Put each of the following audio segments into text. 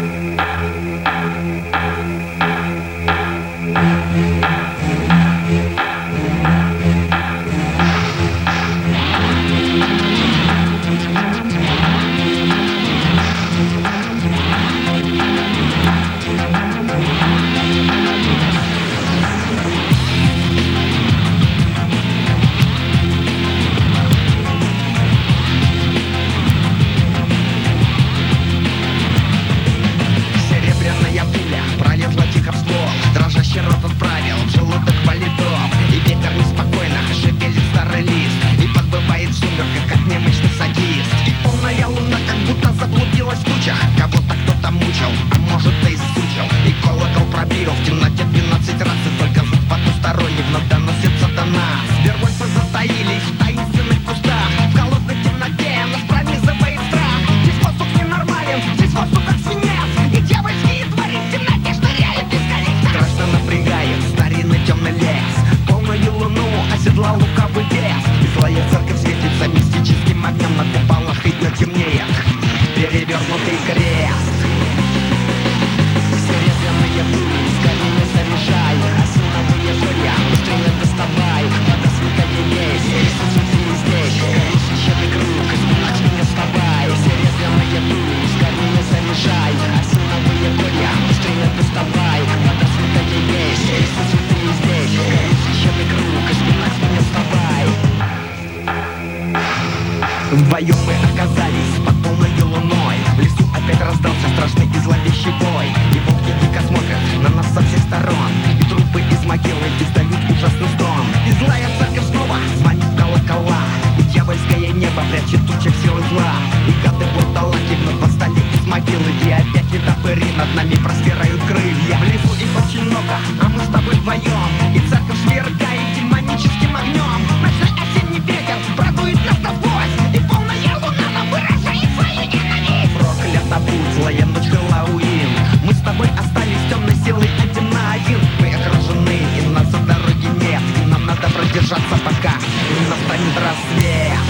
Вдвоем мы оказались под полной луной. В лесу опять раздался страшный и зловещий бой. И волки дико смотрят на нас со всех сторон, и трупы из могилы издают ужасный стон. И злая церковь снова звонит колокола, и дьявольское небо прячет тучек силы зла. И гады вурдалаки вновь восстали из могилы, и опять нетопыри над нами простирают крылья. В лесу их очень много, а мы с тобой вдвоем, и церковь свергает демоническим огнем. Ночной осенний ветер продует нас насквозь, и полная луна нам выражает свою ненависть. Проклята будь, злая ночь Хэллоуин, мы с тобой остались темной силой один на один. Мы окружены, и нас за дороги нет, и нам надо продержаться, пока не настанет рассвет.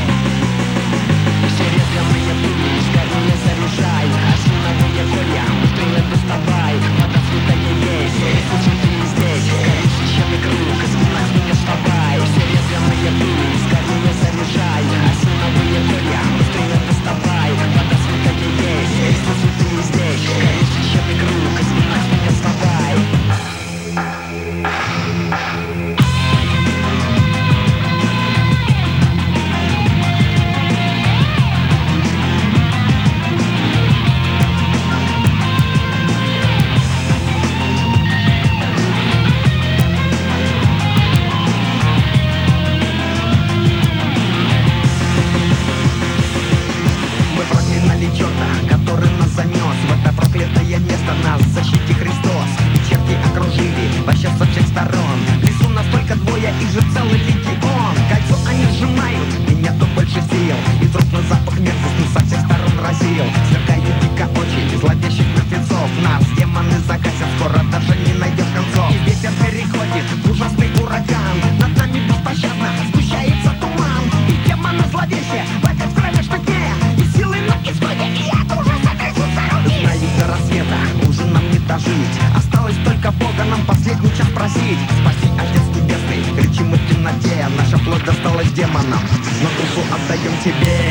Серебряные пули, скорее заряжай, осиновые колья, быстрее доставай. Вода святая есть, Иисус, ты здесь, скорее священный круг, из нас не вставай. Серебряные пули, скорее заряжай, осиновые колья, быстрее доставай. Вода святая есть, Иисус, ты здесь, скорее священный круг, из нас не вставай. Черта, который нас занес в это проклятое место, нас защити Христос. И черти окружили вообще со всех сторон. В лесу нас только двое, их же целый легион. Кольцо они сжимают, и нету больше сил, и трупный запах мерзостный со всех сторон разил. Сверкают дико очи зловещих мертвецов, нас демоны загасят, скоро даже не найдешь концов. И ветер переходит в ужасный ураган, над нами беспощадно сгущается туман. И демоны зловещие ловят в кромешной тьме, и силы на исходе, и от ужаса трясутся руки. Знаю, до рассвета уже нам не дожить, осталось только Бога нам последний час просить. Спаси, Отец Небесный, кричим мы в темноте, наша плоть досталась демонам, но душу отдаем Тебе.